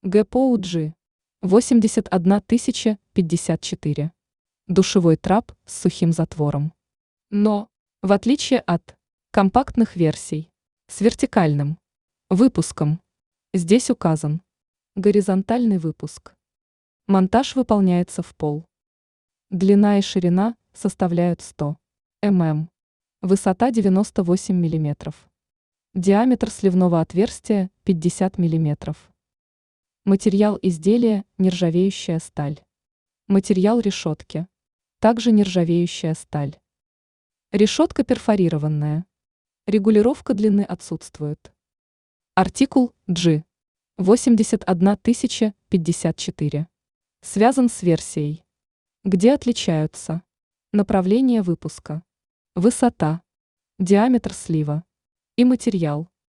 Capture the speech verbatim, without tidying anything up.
ГПУ-G восемьдесят одна тысяча пятьдесят четыре. Душевой трап с сухим затвором. Но, в отличие от компактных версий с вертикальным выпуском, здесь указан горизонтальный выпуск. Монтаж выполняется в пол. Длина и ширина составляют сто миллиметров, высота девяносто восемь миллиметров. Диаметр сливного отверстия пятьдесят миллиметров. Материал изделия – нержавеющая сталь. Материал решетки – также нержавеющая сталь. Решетка перфорированная. Регулировка длины отсутствует. Артикул G восемьдесят одна тысяча пятьдесят четыре. Связан с версией, где отличаются направление выпуска, высота, диаметр слива и материал.